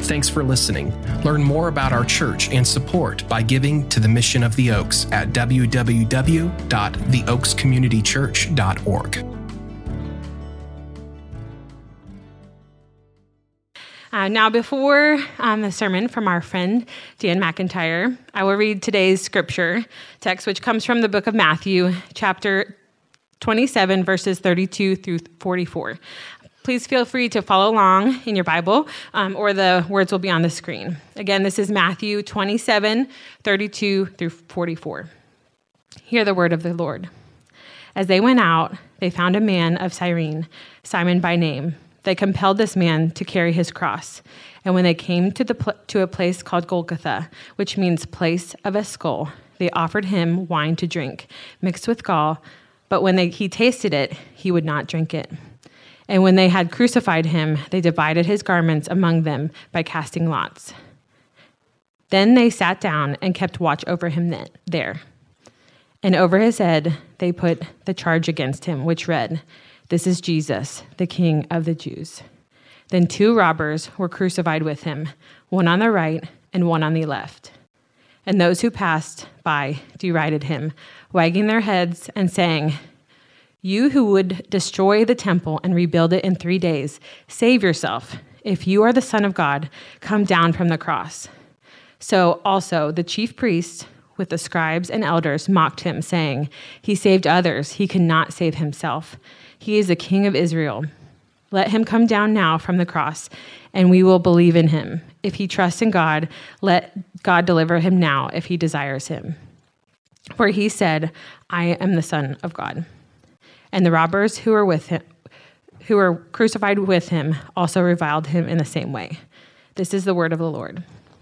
Thanks for listening. Learn more about our church and support by giving to the Mission of the Oaks at www.theoakscommunitychurch.org. Now, before the sermon from our friend Dan McIntyre, I will read today's scripture text, which comes from the book of Matthew, chapter 27, verses 32 through 44. Please feel free to follow along in your Bible, or the words will be on the screen. Again, this is Matthew 27, 32 through 44. Hear the word of the Lord. As they went out, they found a man of Cyrene, Simon by name. They compelled this man to carry his cross. And when they came to a place called Golgotha, which means place of a skull, they offered him wine to drink, mixed with gall. But when he tasted it, he would not drink it. And when they had crucified him, they divided his garments among them by casting lots. Then they sat down and kept watch over him there. And over his head they put the charge against him, which read, "This is Jesus, the King of the Jews." Then 2 robbers were crucified with him, one on the right and one on the left. And those who passed by derided him, wagging their heads and saying, "You who would destroy the temple and rebuild it in 3 days, save yourself. If you are the Son of God, come down from the cross." So also the chief priests with the scribes and elders mocked him, saying, "He saved others. He cannot save himself. He is the King of Israel. Let him come down now from the cross, and we will believe in him. If he trusts in God, let God deliver him now if he desires him. For he said, 'I am the Son of God.'" And the robbers who were crucified with him, also reviled him in the same way. This is the word of the Lord.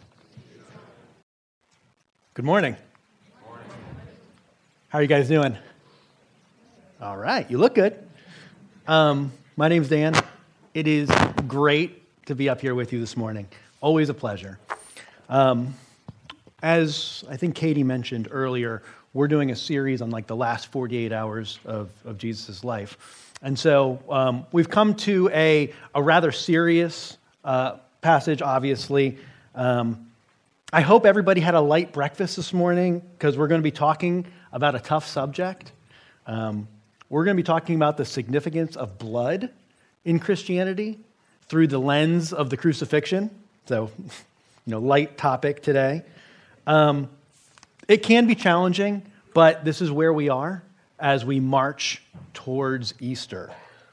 Good morning. How are you guys doing? All right, you look good. My name's Dan. It is great to be up here with you this morning. Always a pleasure. As I think Katie mentioned earlier, we're doing a series on the last 48 hours of Jesus' life. And so we've come to a rather serious passage, obviously. I hope everybody had a light breakfast this morning, because we're going to be talking about a tough subject. We're going to be talking about the significance of blood in Christianity through the lens of the crucifixion. So, light topic today. It can be challenging, but this is where we are as we march towards Easter.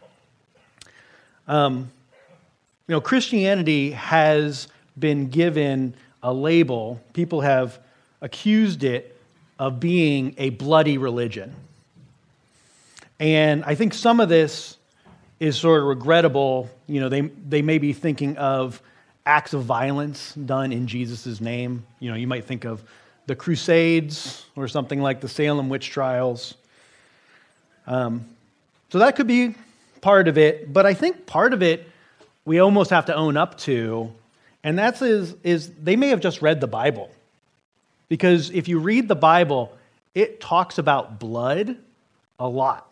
Christianity has been given a label. People have accused it of being a bloody religion. And I think some of this is sort of regrettable. They may be thinking of acts of violence done in Jesus' name. You might think of the Crusades or something like the Salem witch trials. So that could be part of it, but I think part of it we almost have to own up to, and that is they may have just read the Bible. Because if you read the Bible, it talks about blood a lot.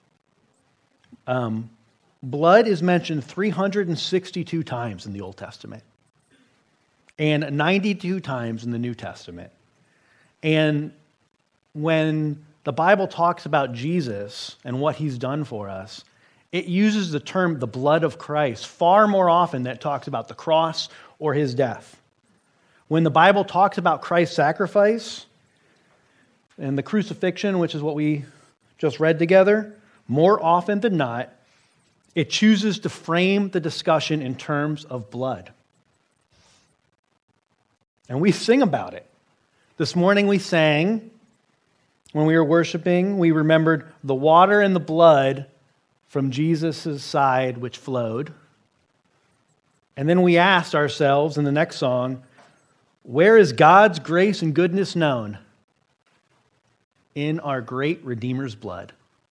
Blood is mentioned 362 times in the Old Testament and 92 times in the New Testament. And when the Bible talks about Jesus and what he's done for us, it uses the term the blood of Christ far more often than it talks about the cross or his death. When the Bible talks about Christ's sacrifice and the crucifixion, which is what we just read together, more often than not, it chooses to frame the discussion in terms of blood. And we sing about it. This morning we sang, when we were worshiping, we remembered the water and the blood from Jesus' side which flowed. And then we asked ourselves in the next song, where is God's grace and goodness known? In our great Redeemer's blood.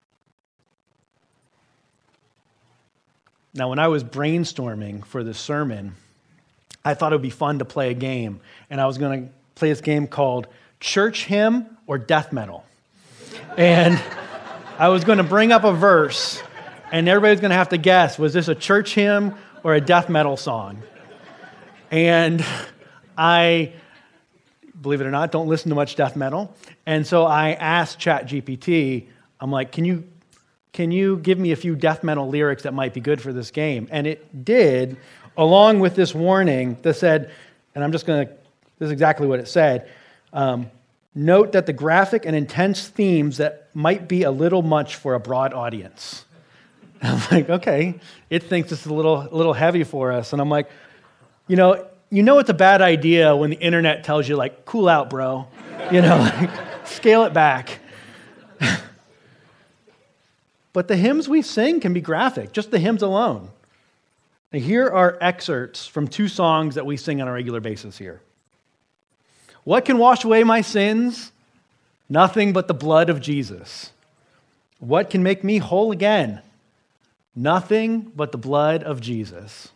Now, when I was brainstorming for this sermon, I thought it would be fun to play a game. And I was going to play this game called Church Hymn or Death Metal. And I was going to bring up a verse, and everybody's going to have to guess, was this a church hymn or a death metal song? And I, believe it or not, don't listen to much death metal. And so I asked ChatGPT, I'm like, can you give me a few death metal lyrics that might be good for this game? And it did, along with this warning that said, and this is exactly what it said, note that the graphic and intense themes that might be a little much for a broad audience. I'm like, okay, it thinks it's a little heavy for us. And I'm like, you know it's a bad idea when the internet tells you, like, cool out, bro. Like, scale it back. But the hymns we sing can be graphic, just the hymns alone. And here are excerpts from 2 songs that we sing on a regular basis here. What can wash away my sins? Nothing but the blood of Jesus. What can make me whole again? Nothing but the blood of Jesus.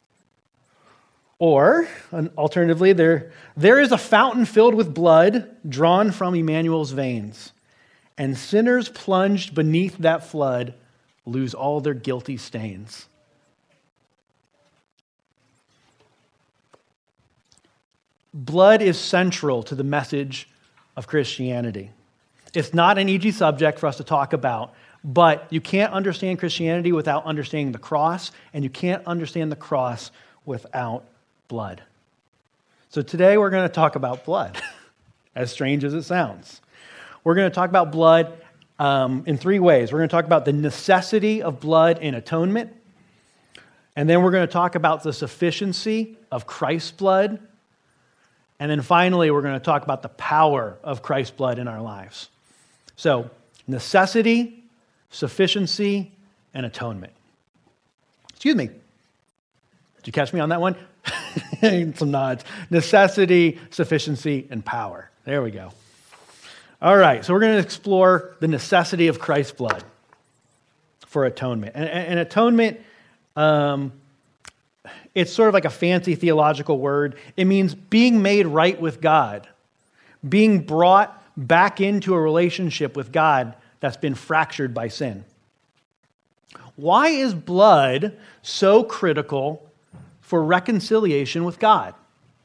Or, alternatively, there is a fountain filled with blood drawn from Emmanuel's veins, and sinners plunged beneath that flood lose all their guilty stains. Blood is central to the message of Christianity. It's not an easy subject for us to talk about, but you can't understand Christianity without understanding the cross, and you can't understand the cross without blood. So today we're going to talk about blood, as strange as it sounds. We're going to talk about blood in 3 ways. We're going to talk about the necessity of blood in atonement, and then we're going to talk about the sufficiency of Christ's blood, and then finally we're going to talk about the power of Christ's blood in our lives. So, necessity, sufficiency, and atonement. Excuse me. Did you catch me on that one? Some nods. Necessity, sufficiency, and power. There we go. All right, so we're going to explore the necessity of Christ's blood for atonement. And atonement, it's sort of like a fancy theological word. It means being made right with God, being brought back into a relationship with God that's been fractured by sin. Why is blood so critical for reconciliation with God?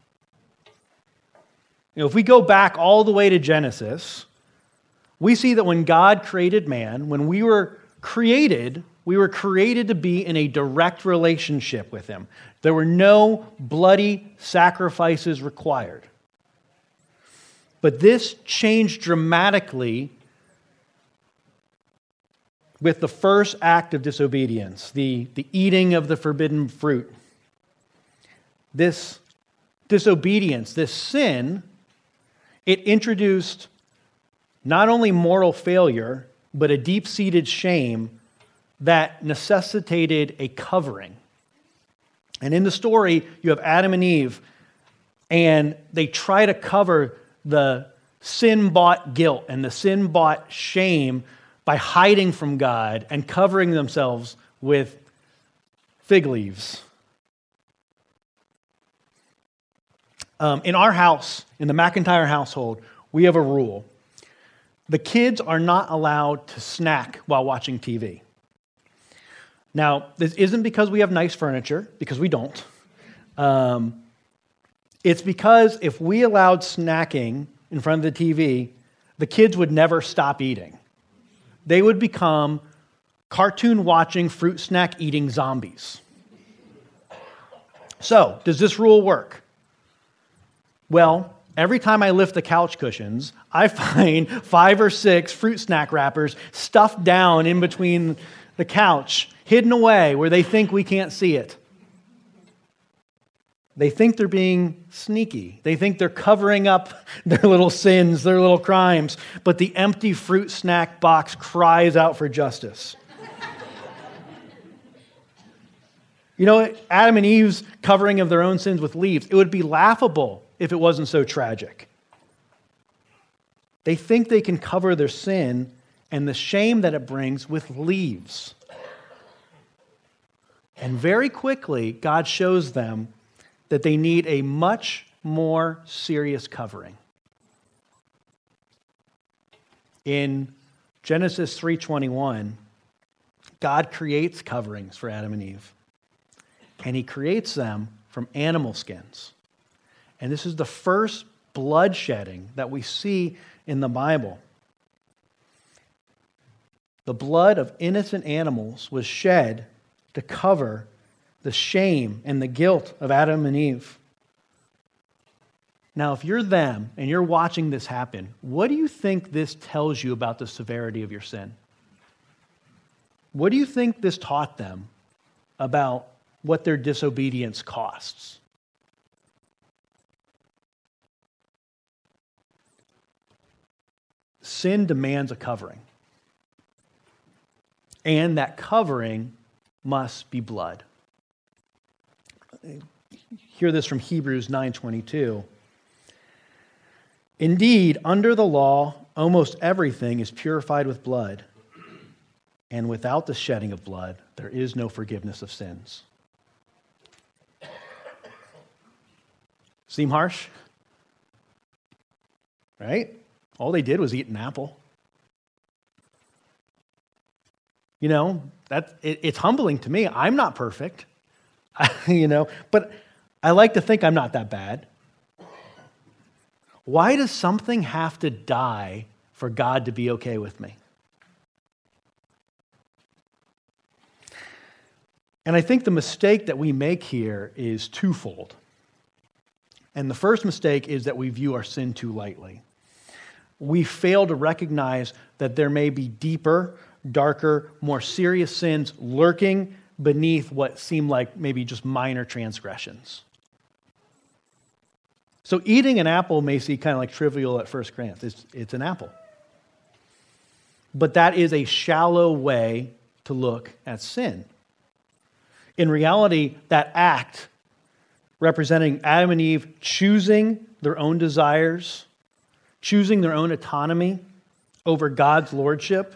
If we go back all the way to Genesis, we see that when God created man, when we were created to be in a direct relationship with him. There were no bloody sacrifices required. But this changed dramatically with the first act of disobedience, the eating of the forbidden fruit. This disobedience, this sin, it introduced not only moral failure, but a deep-seated shame that necessitated a covering. And in the story, you have Adam and Eve, and they try to cover the sin-bought guilt and the sin-bought shame by hiding from God and covering themselves with fig leaves. In our house, in the McIntyre household, we have a rule. The kids are not allowed to snack while watching TV. Now, this isn't because we have nice furniture, because we don't. It's because if we allowed snacking in front of the TV, the kids would never stop eating. They would become cartoon-watching, fruit snack-eating zombies. So, does this rule work? Well, every time I lift the couch cushions, I find 5 or 6 fruit snack wrappers stuffed down in between the couch, hidden away where they think we can't see it. They think they're being sneaky. They think they're covering up their little sins, their little crimes, but the empty fruit snack box cries out for justice. Adam and Eve's covering of their own sins with leaves, it would be laughable if it wasn't so tragic. They think they can cover their sin and the shame that it brings with leaves. And very quickly, God shows them that they need a much more serious covering. In Genesis 3:21, God creates coverings for Adam and Eve. And he creates them from animal skins. And this is the first bloodshedding that we see in the Bible. The blood of innocent animals was shed to cover the shame and the guilt of Adam and Eve. Now, if you're them and you're watching this happen, what do you think this tells you about the severity of your sin? What do you think this taught them about what their disobedience costs? Sin demands a covering. And that covering must be blood. Hear this from Hebrews 9:22. Indeed, under the law, almost everything is purified with blood, and without the shedding of blood, there is no forgiveness of sins. Seem harsh? Right? All they did was eat an apple. You know, it's humbling to me. I'm not perfect, but I like to think I'm not that bad. Why does something have to die for God to be okay with me? And I think the mistake that we make here is twofold. And the first mistake is that we view our sin too lightly. We fail to recognize that there may be deeper, darker, more serious sins lurking beneath what seem like maybe just minor transgressions. So eating an apple may seem kind of like trivial at first glance. It's an apple. But that is a shallow way to look at sin. In reality, that act representing Adam and Eve choosing their own desires, choosing their own autonomy over God's lordship,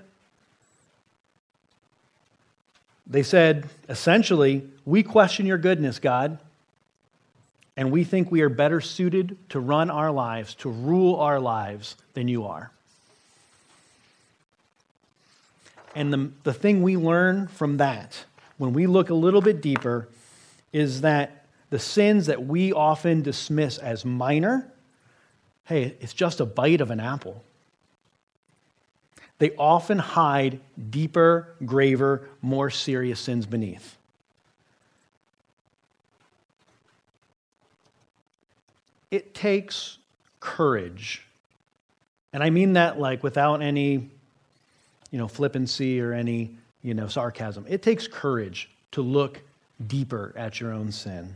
they said, essentially, we question your goodness, God, and we think we are better suited to run our lives, to rule our lives than you are. And the thing we learn from that, when we look a little bit deeper, is that the sins that we often dismiss as minor, hey, it's just a bite of an apple. They often hide deeper, graver, more serious sins beneath. It takes courage. And I mean that like without any, flippancy or any, sarcasm. It takes courage to look deeper at your own sin.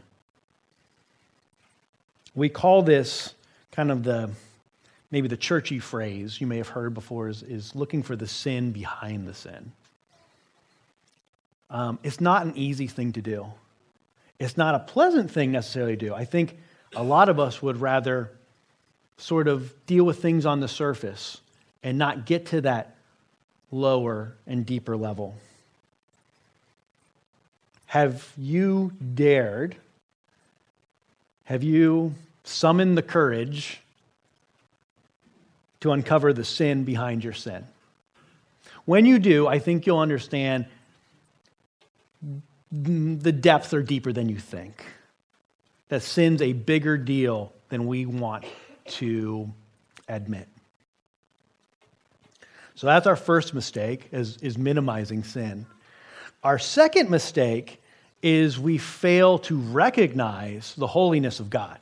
We call this kind of maybe the churchy phrase you may have heard before is looking for the sin behind the sin. It's not an easy thing to do. It's not a pleasant thing necessarily to do. I think a lot of us would rather sort of deal with things on the surface and not get to that lower and deeper level. Have you dared? Have you summoned the courage to uncover the sin behind your sin? When you do, I think you'll understand the depths are deeper than you think. That sin's a bigger deal than we want to admit. So that's our first mistake, is minimizing sin. Our second mistake is we fail to recognize the holiness of God.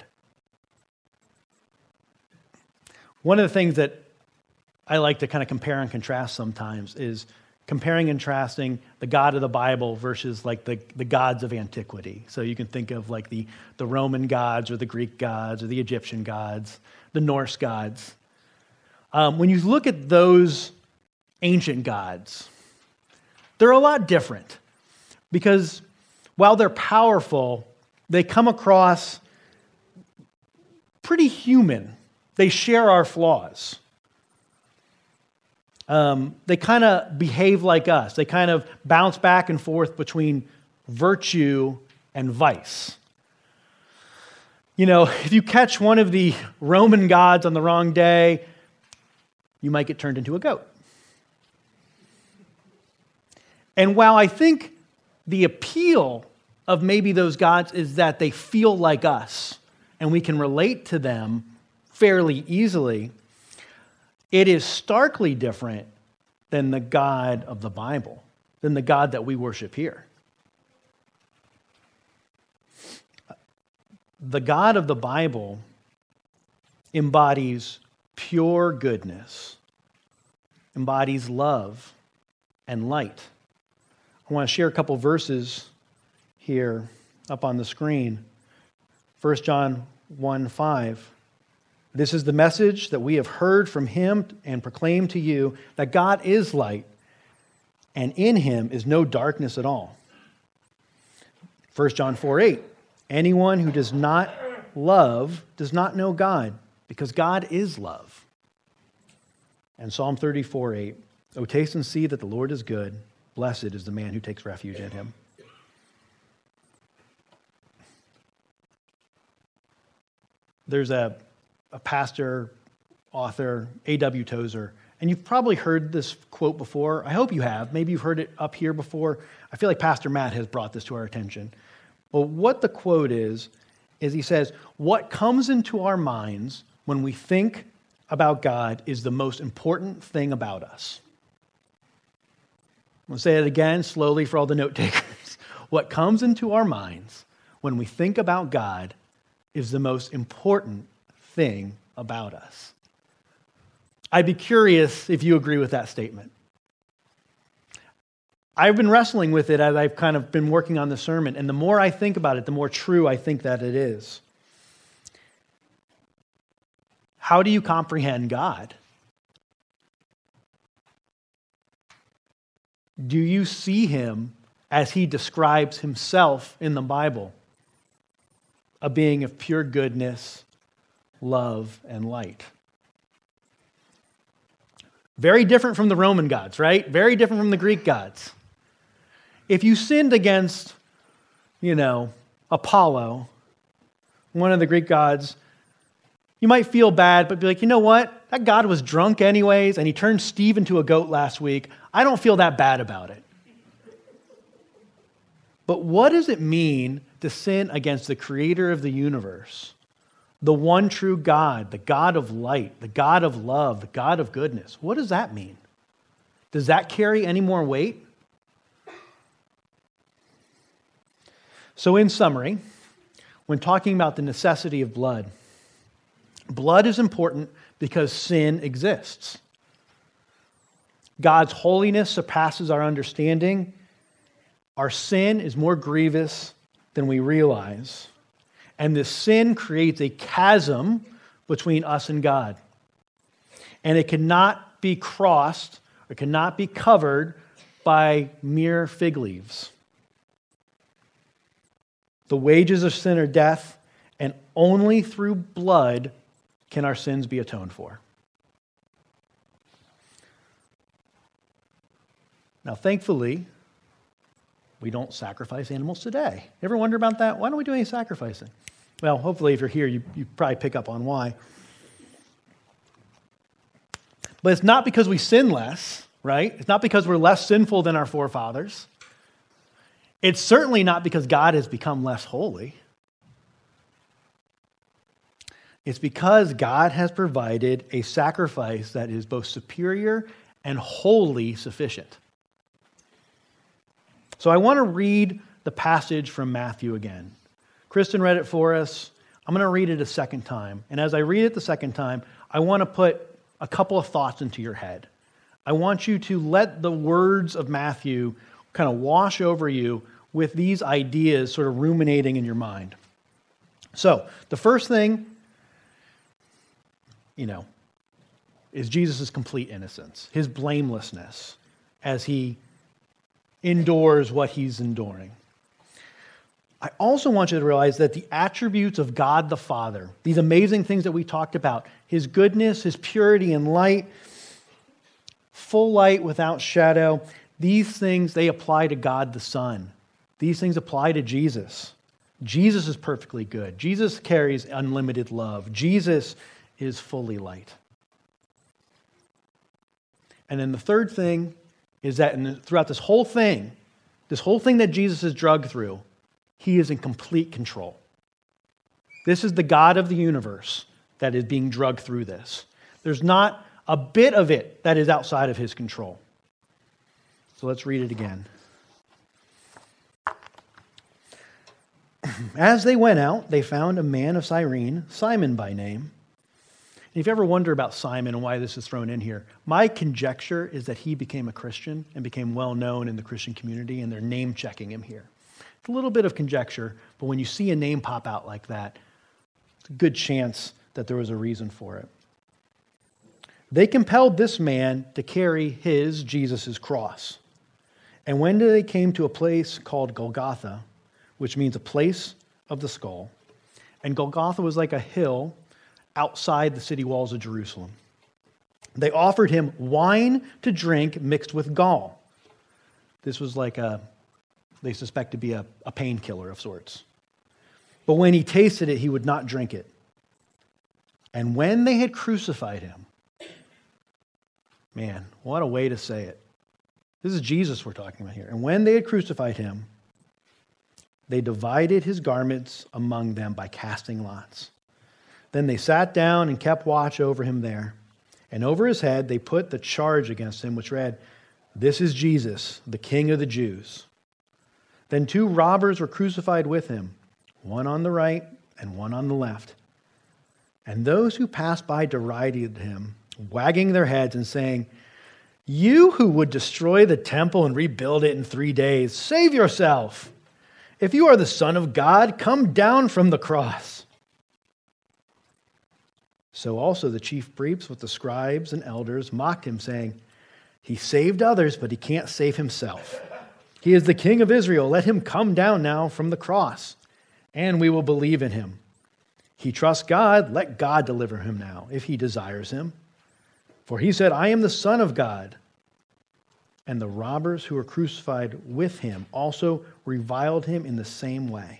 One of the things that I like to kind of compare and contrast sometimes is comparing and contrasting the God of the Bible versus like the gods of antiquity. So you can think of like the Roman gods or the Greek gods or the Egyptian gods, the Norse gods. When you look at those ancient gods, they're a lot different because while they're powerful, they come across pretty human. They share our flaws. They kind of behave like us. They kind of bounce back and forth between virtue and vice. If you catch one of the Roman gods on the wrong day, you might get turned into a goat. And while I think the appeal of maybe those gods is that they feel like us and we can relate to them fairly easily. It is starkly different than the God of the Bible, than the God that we worship here. The God of the Bible embodies pure goodness, embodies love and light. I want to share a couple verses here up on the screen. 1 John 1:5. This is the message that we have heard from him and proclaim to you, that God is light, and in him is no darkness at all. 1 John 4:8. Anyone who does not love does not know God, because God is love. And Psalm 34:8. O taste and see that the Lord is good. Blessed is the man who takes refuge in him. There's a pastor, author, A.W. Tozer, and you've probably heard this quote before. I hope you have. Maybe you've heard it up here before. I feel like Pastor Matt has brought this to our attention. But what the quote is he says, what comes into our minds when we think about God is the most important thing about us. I'm going to say it again slowly for all the note takers. What comes into our minds when we think about God is the most important thing about us. I'd be curious if you agree with that statement. I've been wrestling with it as I've kind of been working on the sermon, and the more I think about it, the more true I think that it is. How do you comprehend God? Do you see him as he describes himself in the Bible? A being of pure goodness, love, and light. Very different from the Roman gods, right? Very different from the Greek gods. If you sinned against, Apollo, one of the Greek gods, you might feel bad, but be like, you know what? That god was drunk anyways, and he turned Steve into a goat last week. I don't feel that bad about it. But what does it mean to sin against the creator of the universe, the one true God, the God of light, the God of love, the God of goodness? What does that mean? Does that carry any more weight? So in summary, when talking about the necessity of blood, blood is important because sin exists. God's holiness surpasses our understanding. Our sin is more grievous than we realize. And this sin creates a chasm between us and God. And it cannot be crossed or cannot be covered by mere fig leaves. The wages of sin are death, and only through blood can our sins be atoned for. Now, thankfully, we don't sacrifice animals today. Ever wonder about that? Why don't we do any sacrificing? Well, hopefully, if you're here, you probably pick up on why. But it's not because we sin less, right? It's not because we're less sinful than our forefathers. It's certainly not because God has become less holy. It's because God has provided a sacrifice that is both superior and wholly sufficient. So I want to read the passage from Matthew again. Kristen read it for us. I'm going to read it a second time. And as I read it the second time, I want to put a couple of thoughts into your head. I want you to let the words of Matthew kind of wash over you with these ideas sort of ruminating in your mind. So the first thing, is Jesus' complete innocence, his blamelessness as he endures what he's enduring. I also want you to realize that the attributes of God the Father, these amazing things that we talked about, his goodness, his purity and light, full light without shadow, these things, they apply to God the Son. These things apply to Jesus. Jesus is perfectly good. Jesus carries unlimited love. Jesus is fully light. And then the third thing is that throughout this whole thing that Jesus has drugged through, He is in complete control. This is the God of the universe that is being drugged through this. There's not a bit of it that is outside of his control. So let's read it again. As they went out, they found a man of Cyrene, Simon by name. And if you ever wonder about Simon and why this is thrown in here, my conjecture is that he became a Christian and became well known in the Christian community, and they're name checking him here. It's a little bit of conjecture, but when you see a name pop out like that, it's a good chance that there was a reason for it. They compelled this man to carry his, Jesus' cross. And when they came to a place called Golgotha, which means a place of the skull, and Golgotha was like a hill outside the city walls of Jerusalem, they offered him wine to drink mixed with gall. This was like they suspect to be a painkiller of sorts. But when he tasted it, he would not drink it. And when they had crucified him, man, what a way to say it. This is Jesus we're talking about here. And when they had crucified him, they divided his garments among them by casting lots. Then they sat down and kept watch over him there. And over his head they put the charge against him, which read, "This is Jesus, the King of the Jews." Then 2 robbers were crucified with him, one on the right and one on the left. And those who passed by derided him, wagging their heads and saying, "You who would destroy the temple and rebuild it in 3 days, save yourself. If you are the Son of God, come down from the cross." So also the chief priests with the scribes and elders mocked him, saying, "He saved others, but he can't save himself. He is the King of Israel. Let him come down now from the cross, and we will believe in him. He trusts God. Let God deliver him now, if he desires him. For he said, 'I am the Son of God.'" And the robbers who were crucified with him also reviled him in the same way.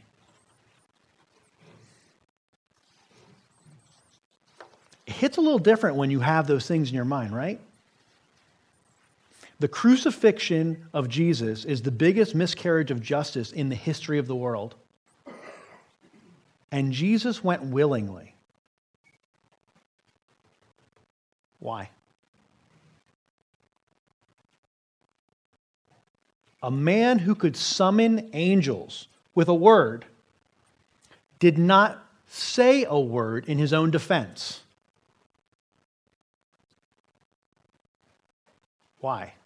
It hits a little different when you have those things in your mind, right? The crucifixion of Jesus is the biggest miscarriage of justice in the history of the world. And Jesus went willingly. Why? A man who could summon angels with a word did not say a word in his own defense. Why?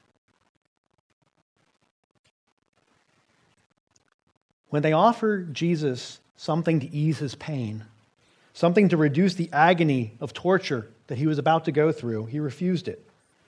When they offered Jesus something to ease his pain, something to reduce the agony of torture that he was about to go through, he refused it.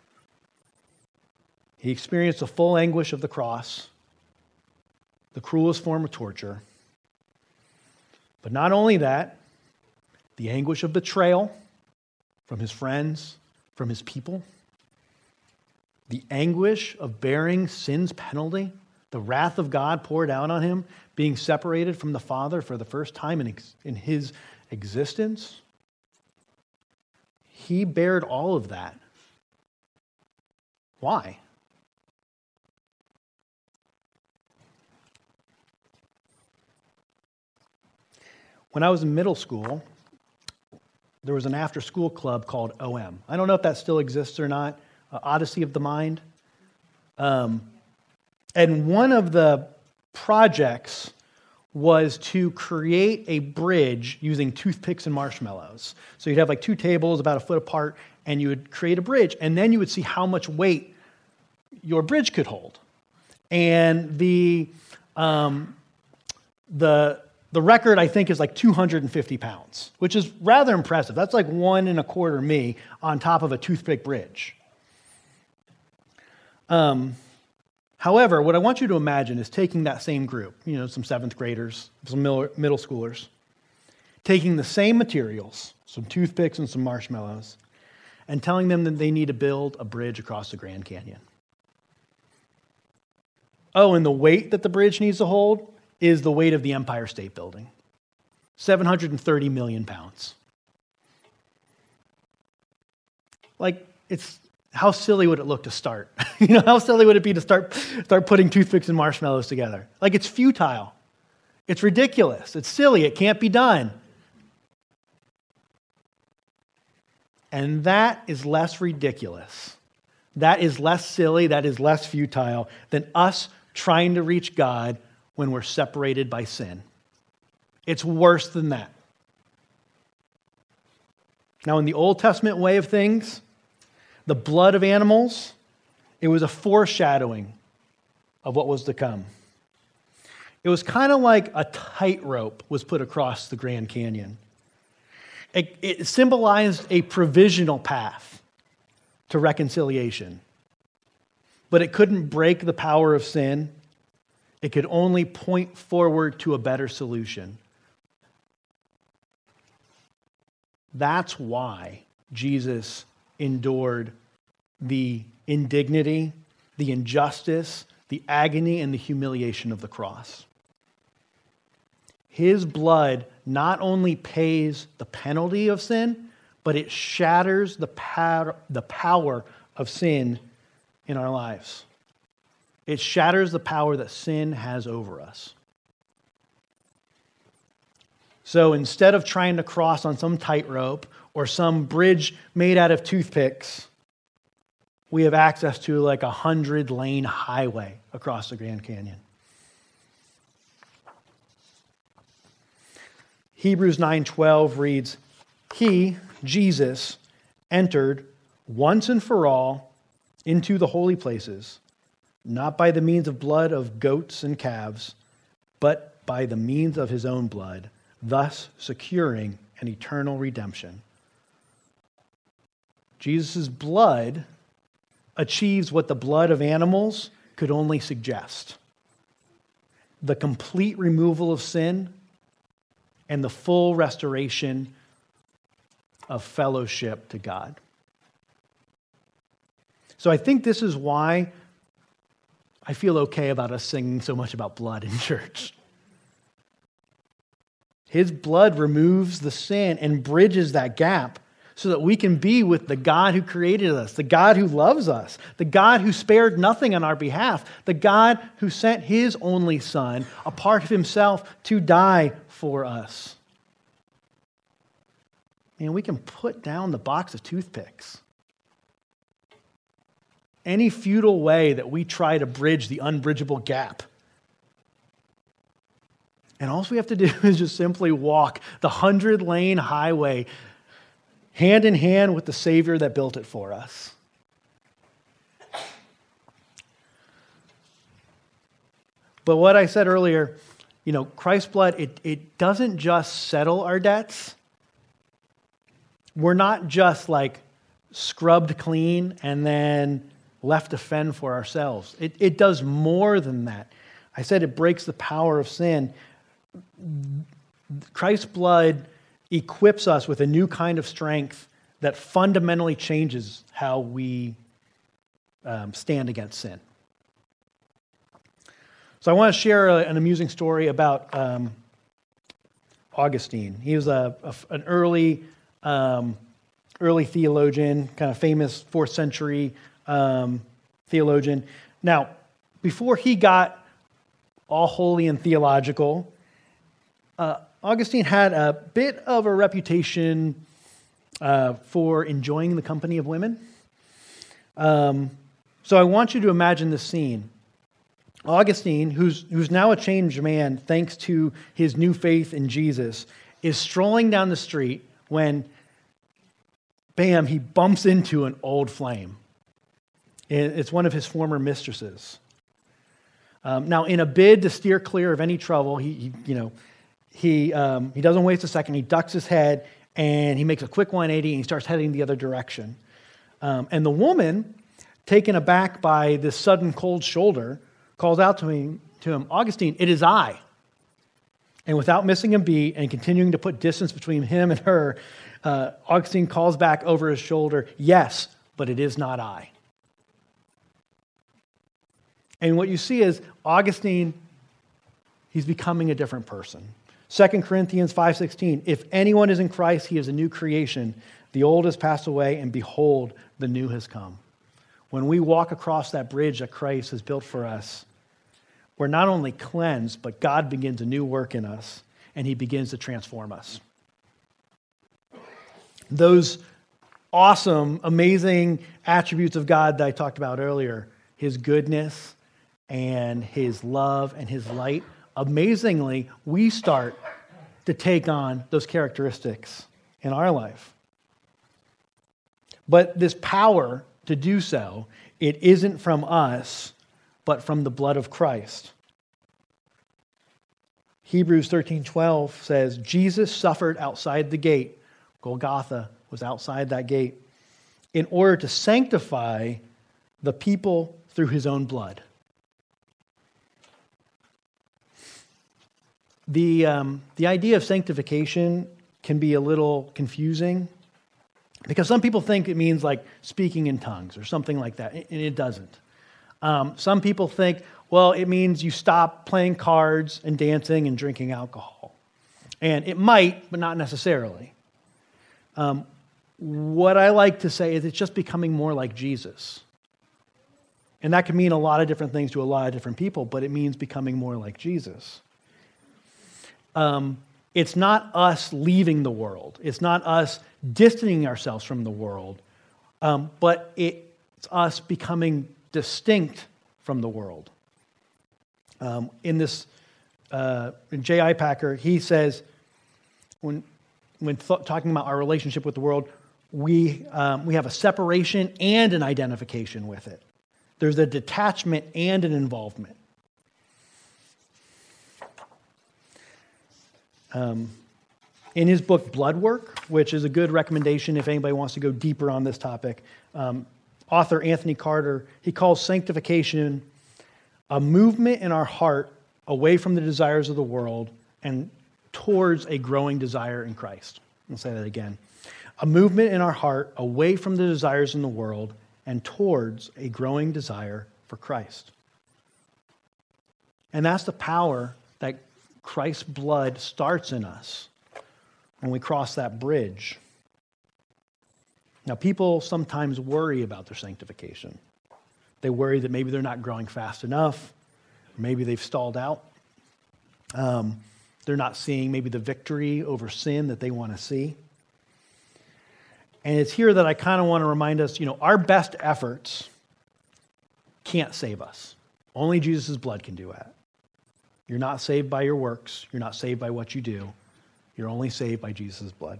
He experienced the full anguish of the cross, the cruelest form of torture. But not only that, the anguish of betrayal from his friends, from his people, the anguish of bearing sin's penalty, the wrath of God poured out on him, being separated from the Father for the first time in his existence. He bared all of that. Why? When I was in middle school, there was an after-school club called OM. I don't know if that still exists or not, Odyssey of the Mind. And one of the projects was to create a bridge using toothpicks and marshmallows. So you'd have like 2 tables about a foot apart, and you would create a bridge, and then you would see how much weight your bridge could hold. And the record, I think, is like 250 pounds, which is rather impressive. That's like 1 1/4 me on top of a toothpick bridge. However, what I want you to imagine is taking that same group, some 7th graders, some middle schoolers, taking the same materials, some toothpicks and some marshmallows, and telling them that they need to build a bridge across the Grand Canyon. Oh, and the weight that the bridge needs to hold is the weight of the Empire State Building, 730 million pounds. How silly would it look to start? How silly would it be to start putting toothpicks and marshmallows together? It's futile. It's ridiculous. It's silly. It can't be done. And that is less ridiculous. That is less silly. That is less futile than us trying to reach God when we're separated by sin. It's worse than that. Now, in the Old Testament way of things, the blood of animals, it was a foreshadowing of what was to come. It was kind of like a tightrope was put across the Grand Canyon. It symbolized a provisional path to reconciliation. But it couldn't break the power of sin. It could only point forward to a better solution. That's why Jesus endured the indignity, the injustice, the agony, and the humiliation of the cross. His blood not only pays the penalty of sin, but it shatters the power of sin in our lives. It shatters the power that sin has over us. So instead of trying to cross on some tightrope or some bridge made out of toothpicks, we have access to like 100-lane highway across the Grand Canyon. Hebrews 9:12 reads, He, Jesus, entered once and for all into the holy places, not by the means of blood of goats and calves, but by the means of his own blood, thus securing an eternal redemption. Jesus' blood achieves what the blood of animals could only suggest: the complete removal of sin and the full restoration of fellowship to God. So I think this is why I feel okay about us singing so much about blood in church. His blood removes the sin and bridges that gap so that we can be with the God who created us, the God who loves us, the God who spared nothing on our behalf, the God who sent his only Son, a part of himself, to die for us. And we can put down the box of toothpicks. Any futile way that we try to bridge the unbridgeable gap. And all we have to do is just simply walk the 100-lane highway hand in hand with the Savior that built it for us. But what I said earlier, Christ's blood, it doesn't just settle our debts. We're not just like scrubbed clean and then left to fend for ourselves. It does more than that. I said it breaks the power of sin. Christ's blood equips us with a new kind of strength that fundamentally changes how we stand against sin. So I want to share an amusing story about Augustine. He was an early theologian, kind of famous 4th century theologian. Now, before he got all holy and theological, Augustine had a bit of a reputation for enjoying the company of women. So I want you to imagine this scene. Augustine, who's now a changed man thanks to his new faith in Jesus, is strolling down the street when, bam, he bumps into an old flame. It's one of his former mistresses. Now, in a bid to steer clear of any trouble, he doesn't waste a second. He ducks his head and he makes a quick 180 and he starts heading the other direction. And the woman, taken aback by this sudden cold shoulder, calls out to him, Augustine, it is I. And without missing a beat and continuing to put distance between him and her, Augustine calls back over his shoulder, yes, but it is not I. And what you see is Augustine, he's becoming a different person. 2 Corinthians 5:16, if anyone is in Christ, he is a new creation. The old has passed away, and behold, the new has come. When we walk across that bridge that Christ has built for us, we're not only cleansed, but God begins a new work in us, and he begins to transform us. Those awesome, amazing attributes of God that I talked about earlier, his goodness and his love and his light, amazingly, we start to take on those characteristics in our life. But this power to do so, it isn't from us, but from the blood of Christ. Hebrews 13:12 says, Jesus suffered outside the gate. Golgotha was outside that gate in order to sanctify the people through his own blood. The idea of sanctification can be a little confusing because some people think it means like speaking in tongues or something like that, and it doesn't. Some people think, well, it means you stop playing cards and dancing and drinking alcohol. And it might, but not necessarily. What I like to say is it's just becoming more like Jesus. And that can mean a lot of different things to a lot of different people, but it means becoming more like Jesus. It's not us leaving the world. It's not us distancing ourselves from the world, but it's us becoming distinct from the world. In J.I. Packer, he says, when talking about our relationship with the world, we have a separation and an identification with it. There's a detachment and an involvement. In his book, Blood Work, which is a good recommendation if anybody wants to go deeper on this topic, author Anthony Carter, he calls sanctification a movement in our heart away from the desires of the world and towards a growing desire in Christ. I'll say that again. A movement in our heart away from the desires in the world and towards a growing desire for Christ. And that's the power that Christ's blood starts in us when we cross that bridge. Now, people sometimes worry about their sanctification. They worry that maybe they're not growing fast enough, or maybe they've stalled out. They're not seeing maybe the victory over sin that they want to see. And it's here that I kind of want to remind us, our best efforts can't save us. Only Jesus' blood can do that. You're not saved by your works. You're not saved by what you do. You're only saved by Jesus' blood.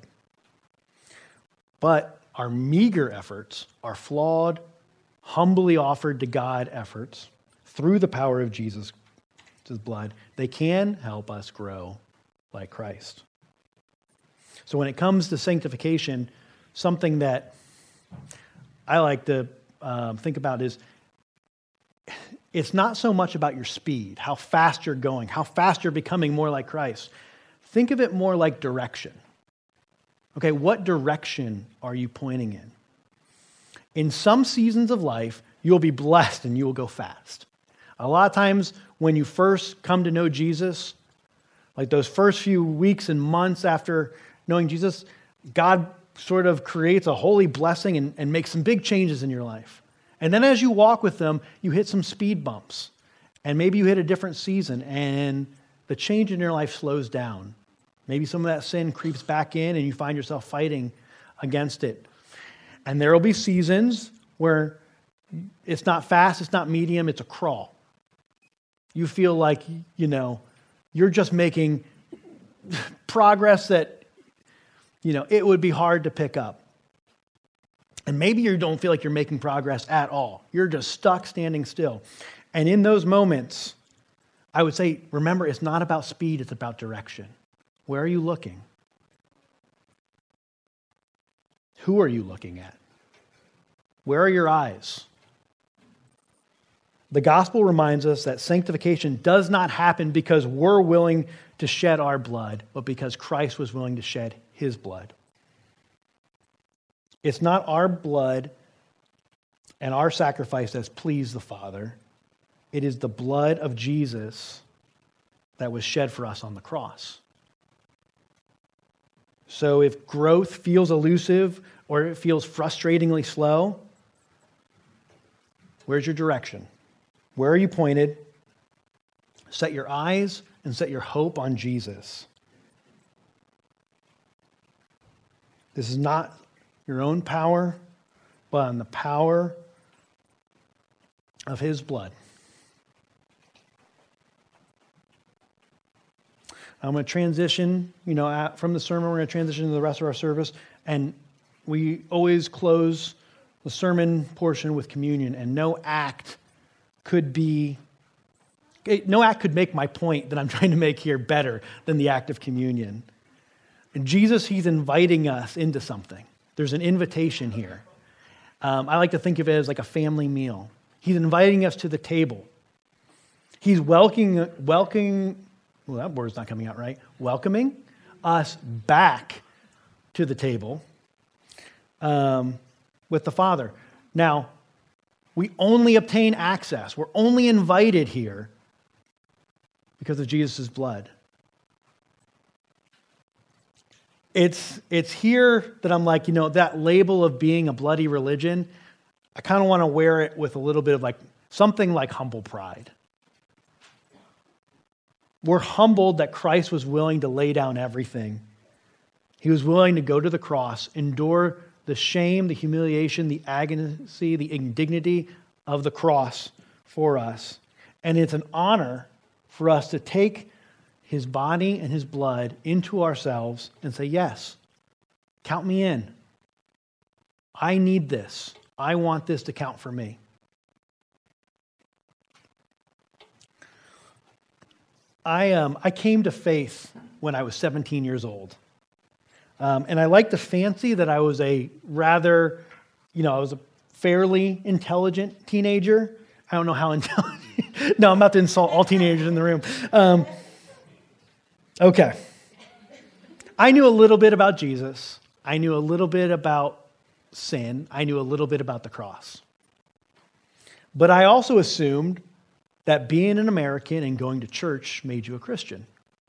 But our meager efforts, our flawed, humbly offered to God efforts, through the power of Jesus' blood, they can help us grow like Christ. So when it comes to sanctification, something that I like to think about is it's not so much about your speed, how fast you're going, how fast you're becoming more like Christ. Think of it more like direction. Okay, what direction are you pointing in? In some seasons of life, you'll be blessed and you will go fast. A lot of times when you first come to know Jesus, like those first few weeks and months after knowing Jesus, God sort of creates a holy blessing and makes some big changes in your life. And then as you walk with them, you hit some speed bumps. And maybe you hit a different season and the change in your life slows down. Maybe some of that sin creeps back in and you find yourself fighting against it. And there will be seasons where it's not fast, it's not medium, it's a crawl. You feel like, you're just making progress that, it would be hard to pick up. And maybe you don't feel like you're making progress at all. You're just stuck standing still. And in those moments, I would say, remember, it's not about speed, it's about direction. Where are you looking? Who are you looking at? Where are your eyes? The gospel reminds us that sanctification does not happen because we're willing to shed our blood, but because Christ was willing to shed his blood. It's not our blood and our sacrifice that's pleased the Father. It is the blood of Jesus that was shed for us on the cross. So if growth feels elusive or it feels frustratingly slow, where's your direction? Where are you pointed? set your eyes and set your hope on Jesus. This is not your own power, but on the power of his blood. I'm going to transition, from the sermon, we're going to transition to the rest of our service. And we always close the sermon portion with communion, and no act could make my point that I'm trying to make here better than the act of communion. And Jesus, he's inviting us into something. There's an invitation here. I like to think of it as like a family meal. He's inviting us to the table. He's welcoming that word's not coming out right. Welcoming us back to the table with the Father. Now, we only obtain access. We're only invited here because of Jesus' blood. It's here that I'm like, that label of being a bloody religion, I kind of want to wear it with a little bit of like something like humble pride. We're humbled that Christ was willing to lay down everything. He was willing to go to the cross, endure the shame, the humiliation, the agony, the indignity of the cross for us. And it's an honor for us to take his body and his blood into ourselves and say, yes, count me in. I need this. I want this to count for me. I came to faith when I was 17 years old. And I like to fancy that I was I was a fairly intelligent teenager. I don't know how intelligent. No, I'm about to insult all teenagers in the room. Okay. I knew a little bit about Jesus. I knew a little bit about sin. I knew a little bit about the cross. But I also assumed that being an American and going to church made you a Christian.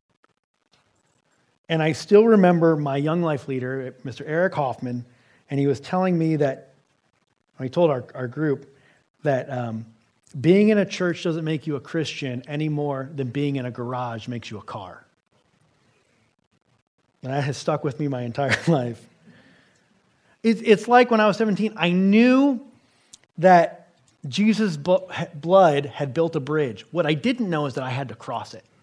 And I still remember my young life leader, Mr. Eric Hoffman, and he was telling me that, he told our group that being in a church doesn't make you a Christian any more than being in a garage makes you a car. And that has stuck with me my entire life. It's like when I was 17, I knew that Jesus' blood had built a bridge. What I didn't know is that I had to cross it.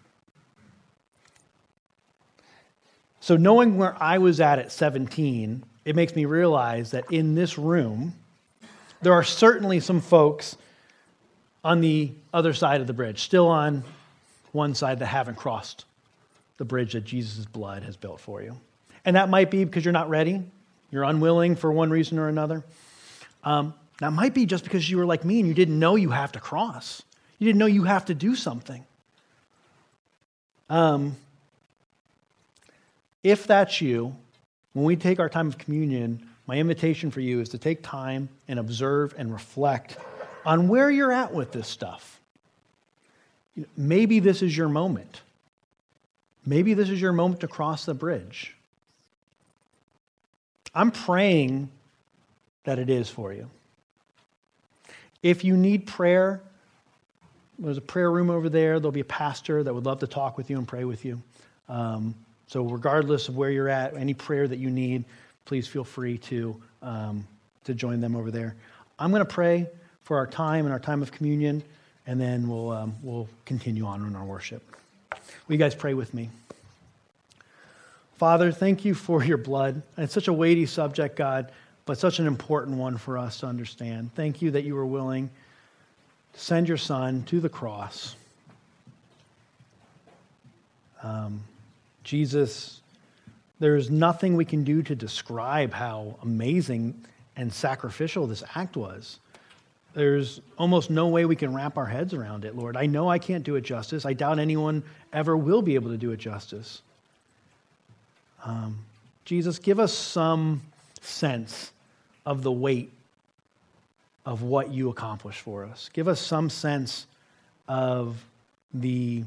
So knowing where I was at 17, it makes me realize that in this room, there are certainly some folks on the other side of the bridge, still on one side that haven't crossed the bridge that Jesus' blood has built for you. And that might be because you're not ready. You're unwilling for one reason or another. That might be just because you were like me and you didn't know you have to cross. You didn't know you have to do something. If that's you, when we take our time of communion, my invitation for you is to take time and observe and reflect on where you're at with this stuff. Maybe this is your moment. Maybe this is your moment to cross the bridge. I'm praying that it is for you. If you need prayer, there's a prayer room over there. There'll be a pastor that would love to talk with you and pray with you. So regardless of where you're at, any prayer that you need, please feel free to join them over there. I'm going to pray for our time and our time of communion, and then we'll continue on in our worship. Will you guys pray with me? Father, thank you for your blood. It's such a weighty subject, God, but such an important one for us to understand. Thank you that you were willing to send your son to the cross. Jesus, there's nothing we can do to describe how amazing and sacrificial this act was. There's almost no way we can wrap our heads around it, Lord. I know I can't do it justice. I doubt anyone ever will be able to do it justice. Jesus, give us some sense of the weight of what you accomplished for us. Give us some sense of the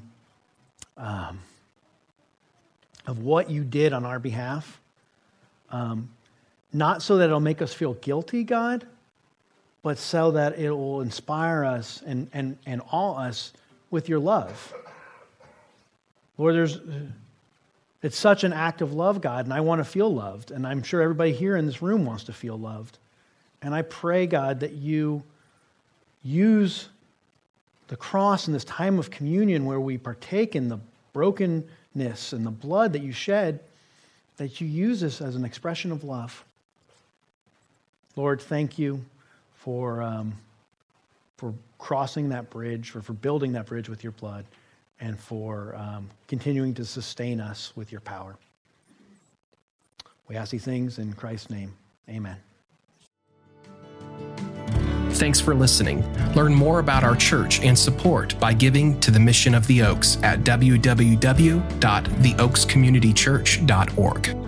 of what you did on our behalf. Not so that it'll make us feel guilty, God, but so that it will inspire us and awe us with your love. Lord, it's such an act of love, God, and I want to feel loved, and I'm sure everybody here in this room wants to feel loved. And I pray, God, that you use the cross in this time of communion where we partake in the brokenness and the blood that you shed, that you use this as an expression of love. Lord, thank you for crossing that bridge, for building that bridge with your blood, and for continuing to sustain us with your power. We ask these things in Christ's name. Amen. Thanks for listening. Learn more about our church and support by giving to the Mission of the Oaks at www.theoakscommunitychurch.org.